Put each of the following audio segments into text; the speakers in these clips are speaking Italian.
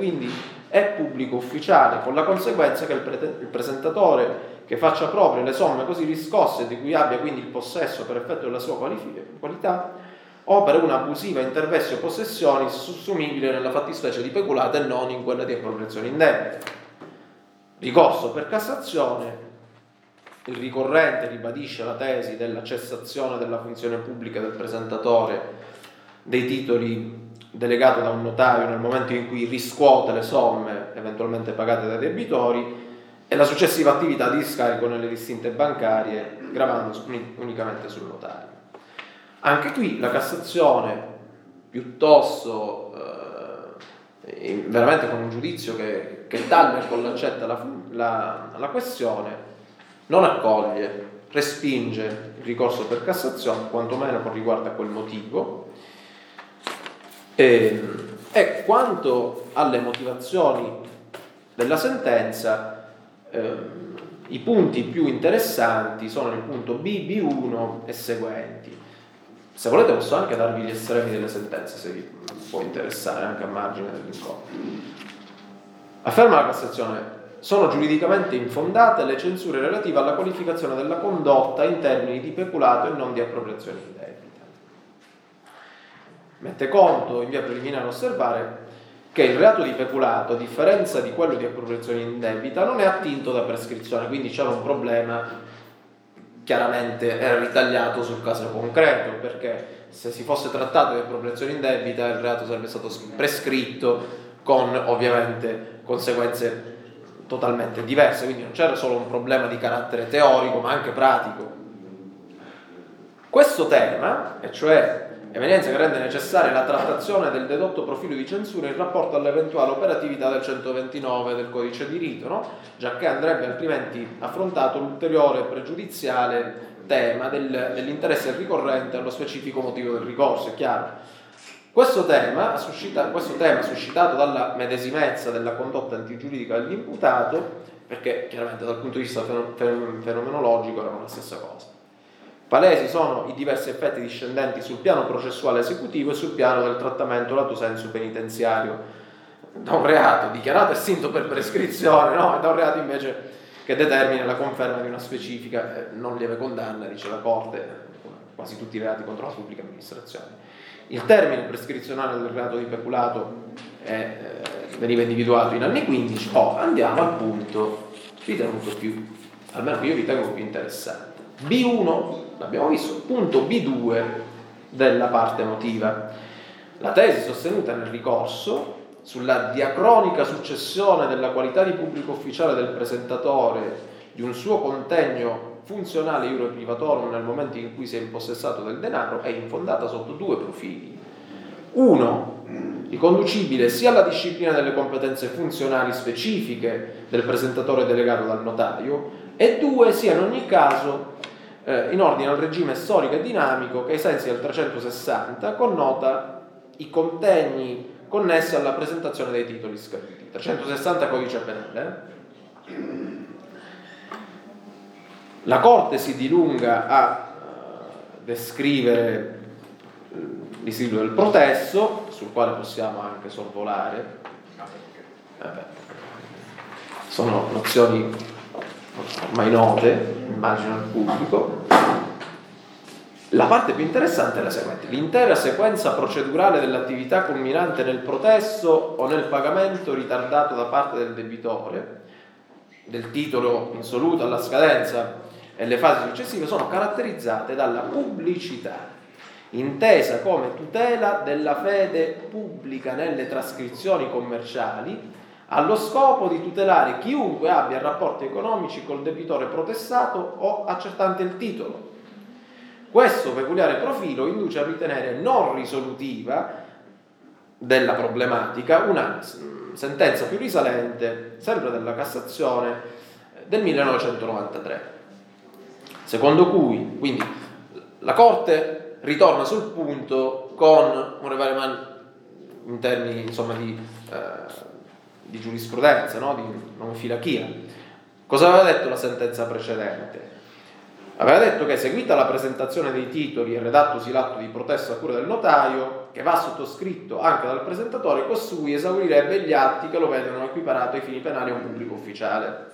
quindi è pubblico ufficiale, con la conseguenza che il presentatore che faccia proprie le somme così riscosse, di cui abbia quindi il possesso per effetto della sua qualità, opera una abusiva intervestio possessione sussumibile nella fattispecie di peculato e non in quella di appropriazione indebita. Ricorso per Cassazione. Il ricorrente ribadisce la tesi della cessazione della funzione pubblica del presentatore dei titoli delegato da un notario nel momento in cui riscuote le somme eventualmente pagate dai debitori e la successiva attività di scarico nelle distinte bancarie, gravando unicamente sul notario. Anche qui la Cassazione, piuttosto veramente con un giudizio che taglia e collacetta la questione, non accoglie, respinge il ricorso per Cassazione, quantomeno con riguardo a quel motivo. E quanto alle motivazioni della sentenza, i punti più interessanti sono il punto B, B1 e seguenti. Se volete posso anche darvi gli estremi delle sentenze, se vi può interessare, anche a margine dell'incontro. Afferma la Cassazione: sono giuridicamente infondate le censure relative alla qualificazione della condotta in termini di peculato e non di appropriazione indebita. Mette conto in via preliminare a osservare che il reato di peculato, a differenza di quello di appropriazione indebita, non è attinto da prescrizione, quindi c'era un problema chiaramente ritagliato sul caso concreto, perché se si fosse trattato di appropriazione indebita il reato sarebbe stato prescritto con ovviamente conseguenze totalmente diverse, quindi non c'era solo un problema di carattere teorico ma anche pratico. Questo tema, e cioè evenienza che rende necessaria la trattazione del dedotto profilo di censura in rapporto all'eventuale operatività del 129 del codice di rito, no? Giacché andrebbe altrimenti affrontato l'ulteriore pregiudiziale tema dell'interesse del ricorrente allo specifico motivo del ricorso, è chiaro. Questo tema suscitato dalla medesimezza della condotta antigiuridica dell'imputato, perché chiaramente dal punto di vista fenomenologico erano la stessa cosa. Palesi sono i diversi effetti discendenti sul piano processuale esecutivo e sul piano del trattamento lato sensu penitenziario da un reato dichiarato estinto per prescrizione, no? E da un reato invece che determina la conferma di una specifica non lieve condanna, dice la Corte, quasi tutti i reati contro la pubblica amministrazione. Il termine prescrizionale del reato di peculato veniva individuato in anni 15. Andiamo al punto ritenuto più, almeno che io ritengo più interessante. B1, l'abbiamo visto, punto B2 della parte motiva. La tesi sostenuta nel ricorso sulla diacronica successione della qualità di pubblico ufficiale del presentatore di un suo contegno funzionale iure privatorum nel momento in cui si è impossessato del denaro è infondata sotto due profili. Uno, riconducibile sia alla disciplina delle competenze funzionali specifiche del presentatore delegato dal notaio, e due, sia in ogni caso in ordine al regime storico e dinamico che ai sensi del 360 connota i contegni connessi alla presentazione dei titoli scaduti. 360 codice penale. La Corte si dilunga a descrivere l'istituto del protesto, sul quale possiamo anche sorvolare. Sono nozioni ormai note, immagino al pubblico. La parte più interessante è la seguente: l'intera sequenza procedurale dell'attività culminante nel protesto o nel pagamento ritardato da parte del debitore del titolo insoluto alla scadenza e le fasi successive sono caratterizzate dalla pubblicità, intesa come tutela della fede pubblica nelle trascrizioni commerciali, allo scopo di tutelare chiunque abbia rapporti economici col debitore protestato o accertante il titolo. Questo peculiare profilo induce a ritenere non risolutiva della problematica una sentenza più risalente, sempre della Cassazione, del 1993, secondo cui quindi la Corte ritorna sul punto con un revelement in termini insomma di giurisprudenza, no? Di non filachia. Cosa aveva detto la sentenza precedente? aveva detto che, seguita la presentazione dei titoli e redattosi l'atto di protesta a cura del notaio, che va sottoscritto anche dal presentatore, costui esaurirebbe gli atti che lo vedono equiparato ai fini penali a un pubblico ufficiale.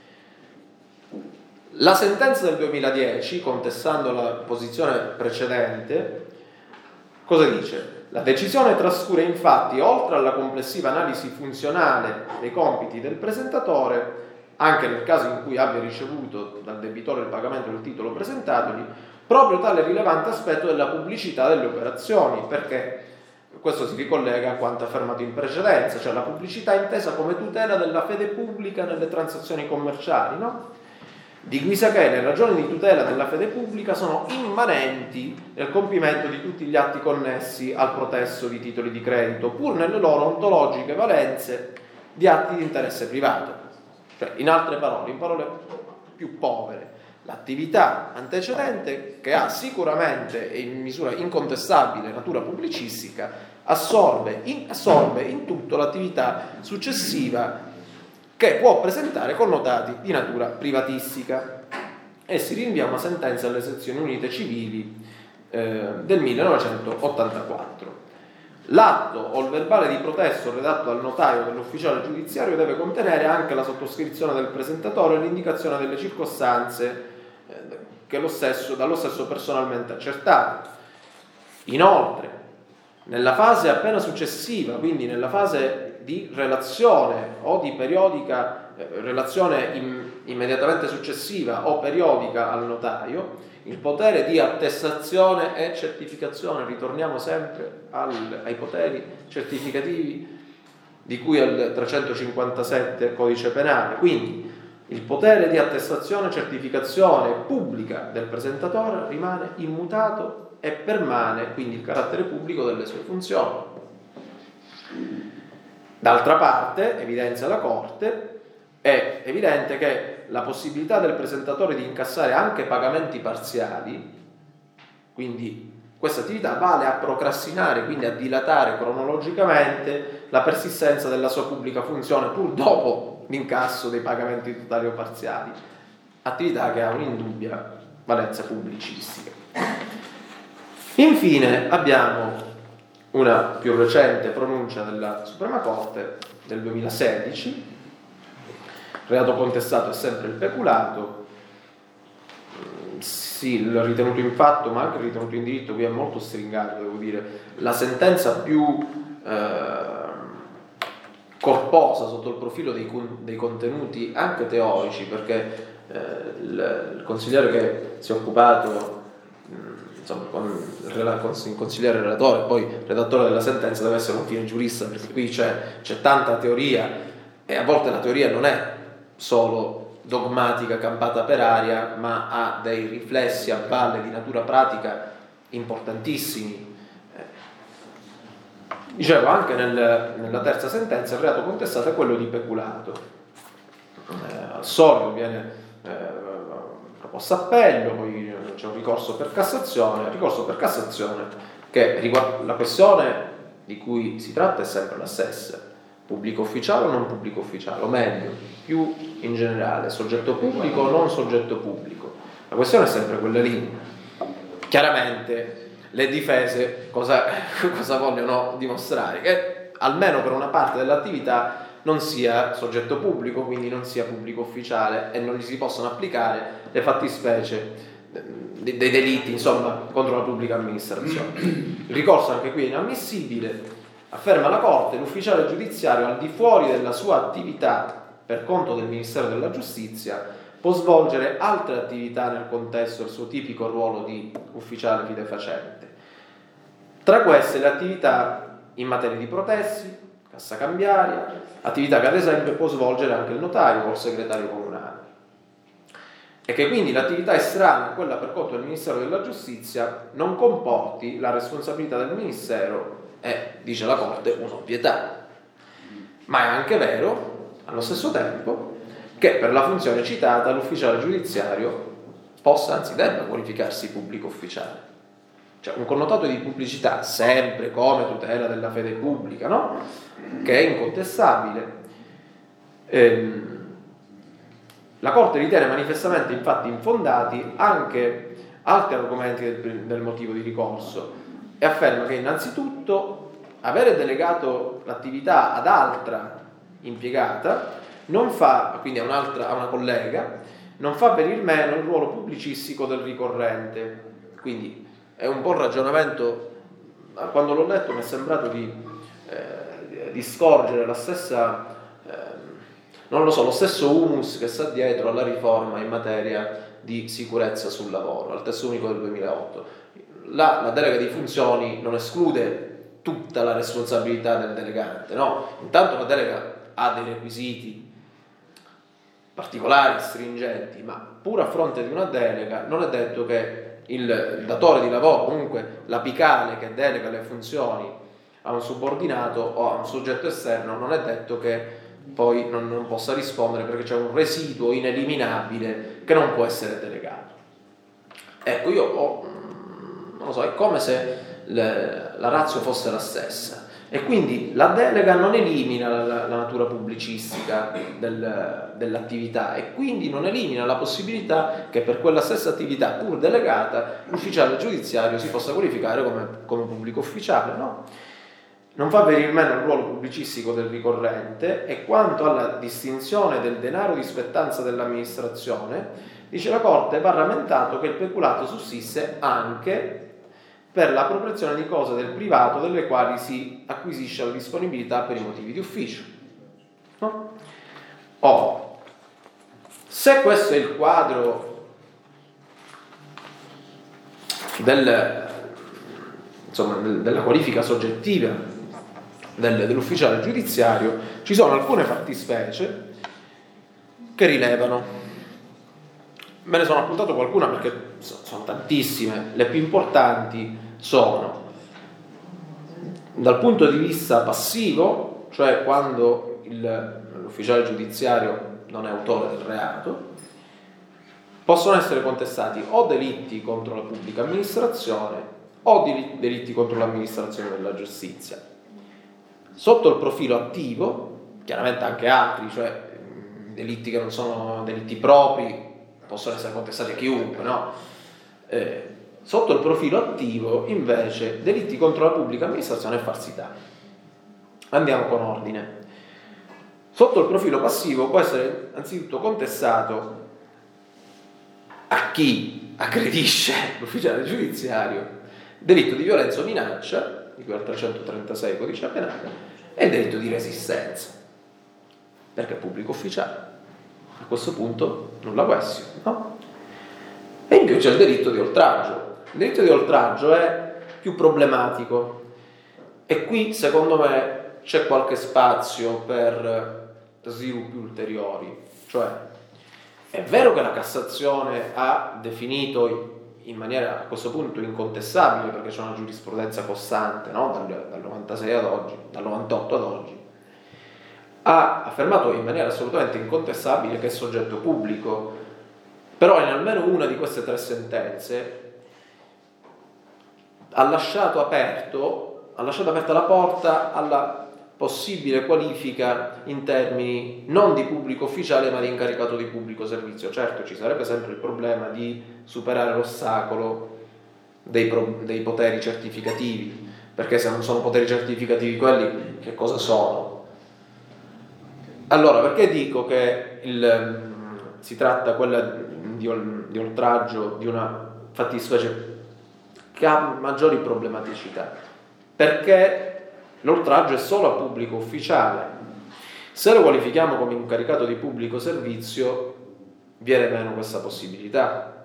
La sentenza del 2010, contestando la posizione precedente, cosa dice? La decisione trascura infatti, oltre alla complessiva analisi funzionale dei compiti del presentatore, anche nel caso in cui abbia ricevuto dal debitore il pagamento del titolo presentatogli, proprio tale rilevante aspetto della pubblicità delle operazioni, perché questo si ricollega a quanto affermato in precedenza, cioè la pubblicità intesa come tutela della fede pubblica nelle transazioni commerciali, no? Di guisa che le ragioni di tutela della fede pubblica sono immanenti nel compimento di tutti gli atti connessi al protesto di titoli di credito, pur nelle loro ontologiche valenze di atti di interesse privato. Cioè, in altre parole, in parole più povere, l'attività antecedente, che ha sicuramente e in misura incontestabile natura pubblicistica, assorbe in tutto l'attività successiva, che può presentare connotati di natura privatistica, e si rinvia una sentenza alle sezioni unite civili del 1984. L'atto o il verbale di protesto redatto dal notaio dell'ufficiale giudiziario deve contenere anche la sottoscrizione del presentatore e l'indicazione delle circostanze che dallo stesso personalmente accertate. Inoltre, nella fase appena successiva, quindi nella fase di relazione o di periodica relazione immediatamente successiva o periodica al notaio, il potere di attestazione e certificazione, ritorniamo sempre ai poteri certificativi di cui al 357 Codice Penale, quindi il potere di attestazione e certificazione pubblica del presentatore rimane immutato e permane quindi il carattere pubblico delle sue funzioni. D'altra parte, evidenzia la Corte, è evidente che la possibilità del presentatore di incassare anche pagamenti parziali, quindi questa attività vale a procrastinare, quindi a dilatare cronologicamente la persistenza della sua pubblica funzione pur dopo l'incasso dei pagamenti totali o parziali, attività che ha un'indubbia valenza pubblicistica. Infine abbiamo una più recente pronuncia della Suprema Corte del 2016. Reato contestato è sempre il peculato. Sì, il ritenuto in fatto ma anche il ritenuto in diritto qui è molto stringato, devo dire. La sentenza più corposa sotto il profilo dei contenuti anche teorici, perché il consigliere che si è occupato, insomma, il consigliere relatore, poi redattore della sentenza, deve essere un fine giurista, perché qui c'è tanta teoria e a volte la teoria non è solo dogmatica campata per aria, ma ha dei riflessi a valle di natura pratica importantissimi. Dicevo, anche nella terza sentenza il reato contestato è quello di peculato. Al solito viene proposto appello, poi c'è un ricorso per Cassazione che la questione di cui si tratta è sempre la stessa: pubblico ufficiale o non pubblico ufficiale, o meglio, più in generale, soggetto pubblico o non soggetto pubblico. La questione è sempre quella lì. Chiaramente le difese cosa vogliono dimostrare? Che almeno per una parte dell'attività non sia soggetto pubblico, quindi non sia pubblico ufficiale, e non gli si possono applicare le fattispecie dei delitti, insomma, contro la pubblica amministrazione. Il ricorso anche qui è inammissibile. Afferma la Corte: l'ufficiale giudiziario, al di fuori della sua attività per conto del Ministero della Giustizia, può svolgere altre attività nel contesto del suo tipico ruolo di ufficiale fidefacente. Tra queste le attività in materia di protesti, cassa cambiaria, attività che ad esempio può svolgere anche il notario o il segretario comunale, e che quindi l'attività estranea a quella per conto del Ministero della Giustizia non comporti la responsabilità del Ministero è, dice la Corte, un'ovvietà. Ma è anche vero, allo stesso tempo, che per la funzione citata l'ufficiale giudiziario possa, anzi debba, qualificarsi pubblico ufficiale. Cioè un connotato di pubblicità, sempre come tutela della fede pubblica, no? Che è incontestabile. La Corte ritiene manifestamente infatti infondati anche altri argomenti del motivo di ricorso e afferma che innanzitutto avere delegato l'attività ad altra impiegata non fa, quindi a una collega, non fa venir meno il ruolo pubblicistico del ricorrente. Quindi è un po' il ragionamento, quando l'ho letto mi è sembrato di scorgere la stessa, non lo so, lo stesso humus che sta dietro alla riforma in materia di sicurezza sul lavoro, al testo unico del 2008. La delega di funzioni non esclude tutta la responsabilità del delegante, no? Intanto la delega ha dei requisiti particolari, stringenti, ma pur a fronte di una delega non è detto che il datore di lavoro, comunque l'apicale che delega le funzioni a un subordinato o a un soggetto esterno, non è detto che poi non possa rispondere, perché c'è un residuo ineliminabile che non può essere delegato. Ecco, non lo so, è come se la ratio fosse la stessa, e quindi la delega non elimina la natura pubblicistica dell'attività, e quindi non elimina la possibilità che per quella stessa attività, pur delegata, l'ufficiale giudiziario si possa qualificare come pubblico ufficiale, no? Non fa venir meno il ruolo pubblicistico del ricorrente, e quanto alla distinzione del denaro di spettanza dell'amministrazione, dice la Corte, va rammentato che il peculato sussiste anche per l'appropriazione di cose del privato delle quali si acquisisce la disponibilità per i motivi di ufficio. No? Se questo è il quadro della qualifica soggettiva dell'ufficiale giudiziario, ci sono alcune fattispecie che rilevano. Me ne sono appuntato qualcuna perché sono tantissime. Le più importanti sono, dal punto di vista passivo, cioè quando l'ufficiale giudiziario non è autore del reato, possono essere contestati o delitti contro la pubblica amministrazione o delitti contro l'amministrazione della giustizia. Sotto il profilo attivo, chiaramente anche altri, cioè delitti che non sono delitti propri, possono essere contestati a chiunque, no? Sotto il profilo attivo, invece, delitti contro la pubblica amministrazione e falsità. Andiamo con ordine. Sotto il profilo passivo può essere anzitutto contestato a chi aggredisce l'ufficiale giudiziario delitto di violenza o minaccia, di cui al 336 codice penale, e il delitto di resistenza, perché è pubblico ufficiale. A questo punto nulla question, no? E in più c'è il delitto di oltraggio. Il delitto di oltraggio è più problematico, e qui secondo me c'è qualche spazio per sviluppi ulteriori. Cioè, è vero che la Cassazione ha definito in maniera a questo punto incontestabile, perché c'è una giurisprudenza costante, no? dal 96 ad oggi, dal 98 ad oggi, ha affermato in maniera assolutamente incontestabile che è soggetto pubblico, però in almeno una di queste tre sentenze ha lasciato aperta la porta alla possibile qualifica in termini non di pubblico ufficiale ma di incaricato di pubblico servizio. Certo, ci sarebbe sempre il problema di superare l'ostacolo dei poteri certificativi, perché se non sono poteri certificativi quelli, che cosa sono? Allora, perché dico che si tratta quella di oltraggio di una fattispecie che ha maggiori problematicità? Perché l'oltraggio è solo a pubblico ufficiale. Se lo qualifichiamo come incaricato di pubblico servizio, viene meno questa possibilità.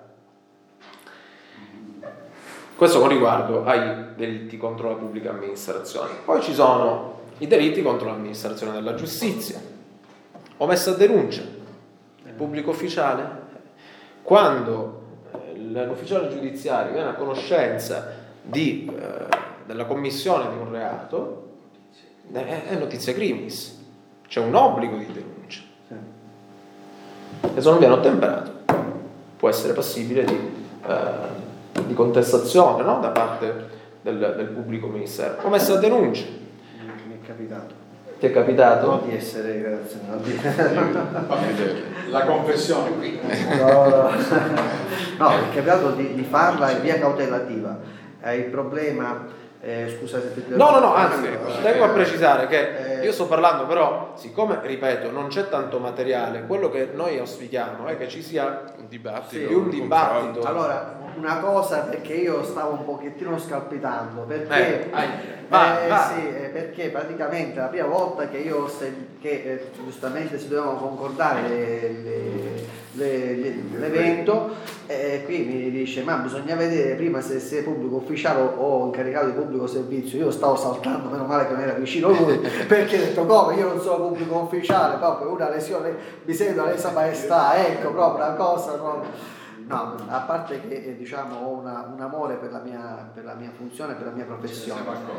Questo con riguardo ai delitti contro la pubblica amministrazione. Poi ci sono i delitti contro l'amministrazione della giustizia. Omessa denuncia, il pubblico ufficiale, quando l'ufficiale giudiziario viene a conoscenza della commissione di un reato, è notizia criminis, c'è un obbligo di denuncia, e se non viene ottemperato può essere passibile di contestazione, no? Da parte del pubblico ministero. Omessa denuncia, mi è capitato. Ti è capitato? Non di essere la confessione qui. No, è capitato di farla in via cautelativa. Il problema, scusa se ti... No, anzi, tengo a precisare che io sto parlando, però, siccome, ripeto, non c'è tanto materiale, quello che noi auspichiamo è che ci sia un dibattito. più un dibattito. Allora, una cosa, perché io stavo un pochettino scalpitando, perché perché praticamente la prima volta che io che giustamente si dovevano concordare l'evento, qui mi dice ma bisogna vedere prima se sei pubblico ufficiale o incaricato di pubblico servizio. Io stavo saltando, meno male che non era vicino lui, perché ho detto come io non sono pubblico ufficiale, proprio una lesione, mi sembra lesa maestà, ecco, proprio una cosa proprio. No, a parte che diciamo ho un amore per la mia funzione, per la mia professione,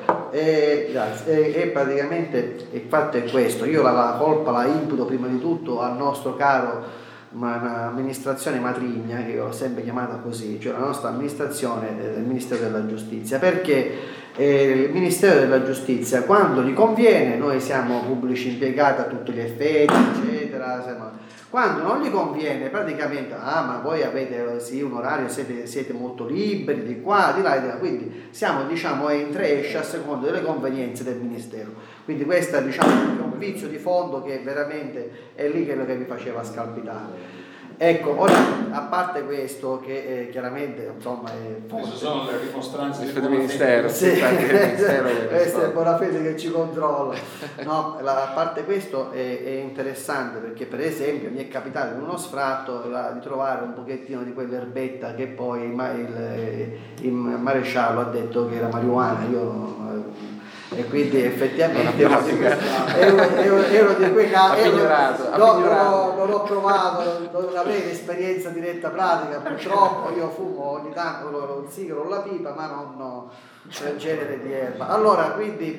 e praticamente il fatto è questo. Io la colpa la imputo prima di tutto al nostro caro amministrazione matrigna, che io ho sempre chiamata così, cioè la nostra amministrazione del Ministero della Giustizia, perché il Ministero della Giustizia, quando gli conviene, noi siamo pubblici impiegati a tutti gli effetti, eccetera. Quando non gli conviene, praticamente, ma voi avete sì un orario, siete molto liberi di qua, di là, quindi siamo, diciamo, entra e esce a seconda delle convenienze del Ministero. Quindi questo, diciamo, è un vizio di fondo che veramente è lì che mi faceva scalpitare. Ecco, ora, a parte questo, che chiaramente, insomma, queste sono le dimostranze del Ministero. Sì, questa è buona fede che ci controlla. No, a parte questo è interessante, perché per esempio mi è capitato in uno sfratto di trovare un pochettino di quell'erbetta che poi il maresciallo ha detto che era marijuana. E quindi effettivamente ero di quei casi, non ho provato, non avevo esperienza diretta pratica, purtroppo io fumo ogni tanto il sigaro o la pipa, ma non quel genere di erba. Allora quindi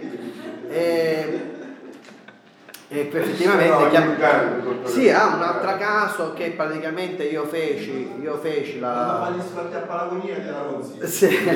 effettivamente sì, ha un altro caso che praticamente io feci la sì.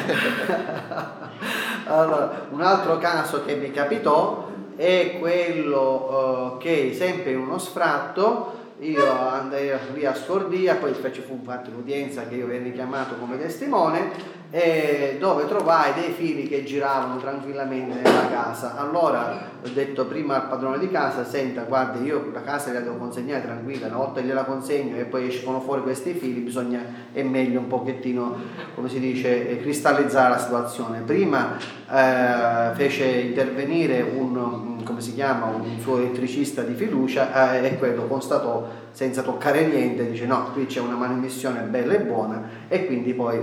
Allora, un altro caso che mi capitò è quello che sempre in uno sfratto io andai lì a Scordia, poi fu fatta l'udienza che io venni chiamato come testimone, dove trovai dei fili che giravano tranquillamente nella casa. Allora ho detto prima al padrone di casa: senta, guardi, io la casa la devo consegnare tranquilla, una volta gliela consegno e poi escono fuori questi fili, è meglio un pochettino, come si dice, cristallizzare la situazione. Prima fece intervenire un suo elettricista di fiducia, e quello constatò senza toccare niente, dice no, qui c'è una manomissione bella e buona, e quindi poi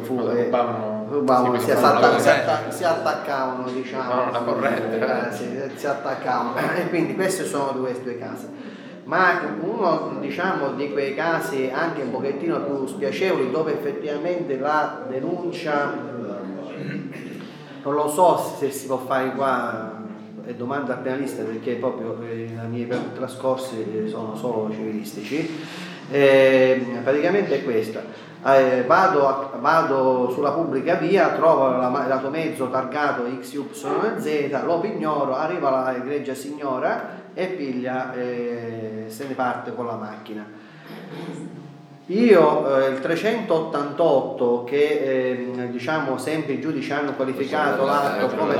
si attaccavano, diciamo, la corrente, si attaccavano, e quindi questi sono due casi. Ma uno, diciamo, di quei casi anche un pochettino più spiacevoli, dove effettivamente la denuncia, non lo so se si può fare qua, è domanda al penalista, perché proprio i miei trascorsi sono solo civilistici. Praticamente è questa: vado sulla pubblica via, trovo l'automezzo targato XYZ, lo pignoro, arriva la egregia signora e piglia, se ne parte con la macchina. Io il 388, che diciamo sempre i giudici hanno qualificato l'atto come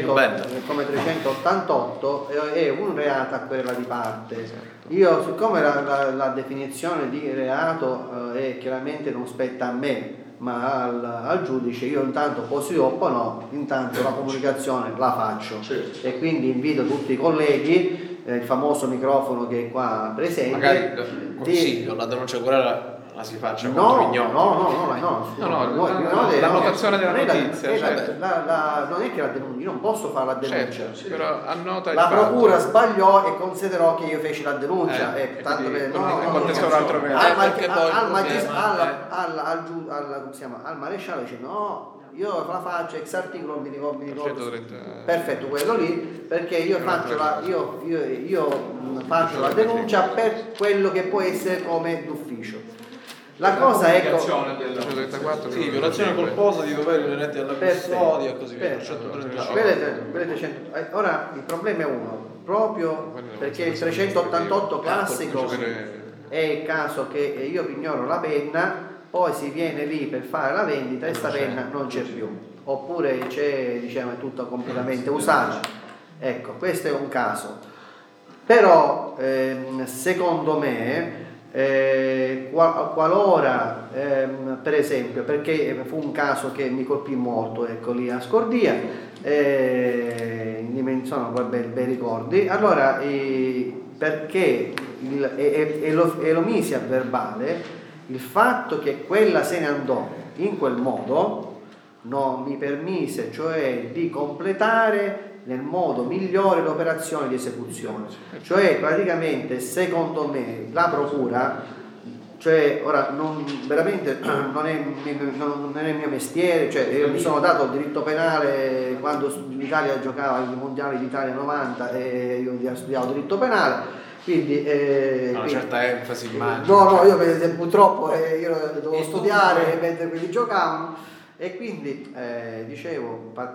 388, è un reato a querela di parte. Io, siccome la definizione di reato chiaramente non spetta a me ma al giudice, io intanto così o no, intanto la comunicazione la faccio, e quindi invito tutti i colleghi, il famoso microfono che è qua presente, magari consiglio, la denuncia curale la si faccia contro Mignoni. La notazione della notizia, non è che la denuncia, io non posso fare la denuncia, però annota la procura sbagliò e considerò che io feci la denuncia, tanto al maresciallo dice no, io la faccio ex articolo, mi ricordo. Perfetto, quello lì, perché io faccio la denuncia per quello che può essere come d'ufficio. La cosa è violazione colposa di doveri inerenti alla custodia e così via. Ora il problema è uno: proprio perché il 388 classico Per- è il caso che io pignoro la penna, poi si viene lì per fare la vendita e sta penna non c'è più, oppure c'è, diciamo, è tutta completamente usata. Ecco, questo è un caso. Però secondo me qualora per esempio, perché fu un caso che mi colpì molto, ecco, lì a Scordia, sono bei ricordi. Allora perché e lo misi a verbale, il fatto che quella se ne andò in quel modo non mi permise, cioè, di completare nel modo migliore l'operazione di esecuzione. Cioè praticamente, secondo me, la procura, cioè ora veramente non è il mio mestiere, cioè io mi sono dato il diritto penale quando l'Italia giocava ai mondiali d'Italia 90 e io studiavo diritto penale, quindi Una certa enfasi immagino. no, io purtroppo io dovevo studiare mentre quelli giocavano, e quindi dicevo,